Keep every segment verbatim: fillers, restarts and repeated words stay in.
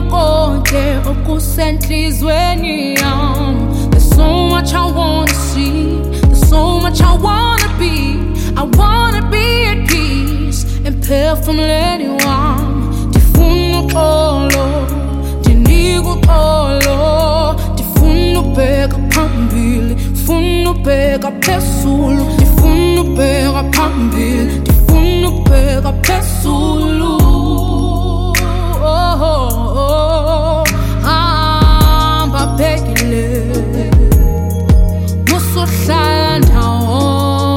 konke okusenhlizweni yami. There's so much I wanna see, there's so much I wanna be. I wanna be at peace and phefumuleni wami. Ndifuna uxolo, ndinika uxolo. Ndifuna ubheka phambili, ndifuna ubheka phezulu. Ndifuna ubheka phambili, ndifuna ubheka phezulu. Oh, oh, oh. Hamba bhekile, musuhlala ndawo.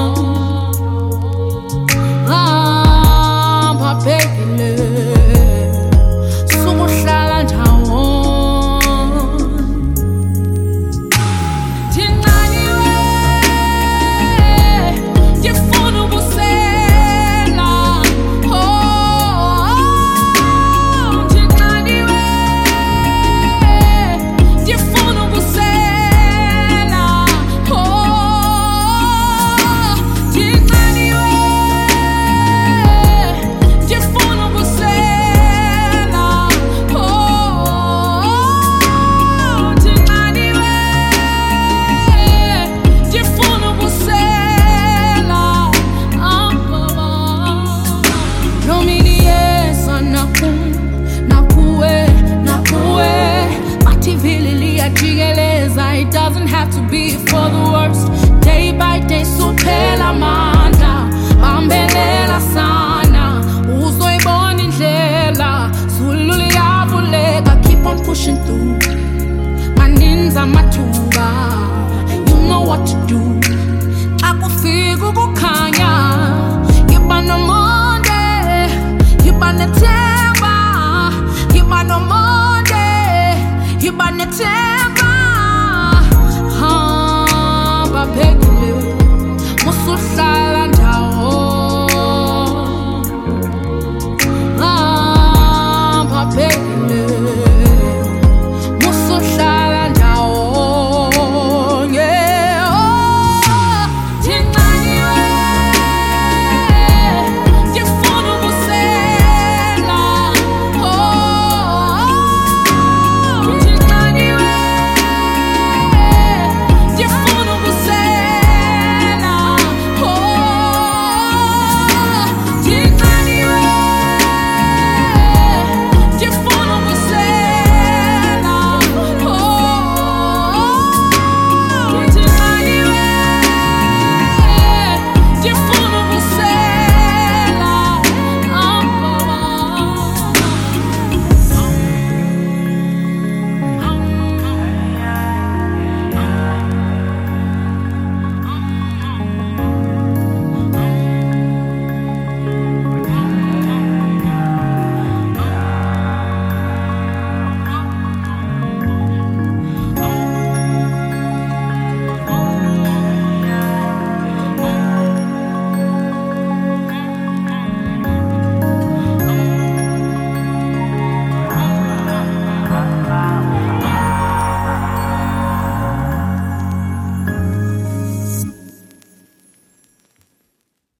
Hamba bhekile, sukuhlala ndawo. Ndinqaniwe, ndifuna ubusela. Oh, ndinqaniwe, ndifuna ubusela. Oh, ndinqaniwe, ndifuna ubusela. Oh, ndinqaniwe, ndifuna ubusela. Ah, baba. Nomini yesa nakum, nakuwe, nakuwe. Bathi vili liyajikeleza, it doesn't have to be for the worst. Day by day suphela amandla, bambelela sana. Uzoyibona indlela, Zulu liyavuleka. Keep on pushing through. Maninzi amathuba, you know what to do. Xa kufika ukukhanya, yiba nomonde, yiba nethemba. Yiba nomonde, yiba nethemba.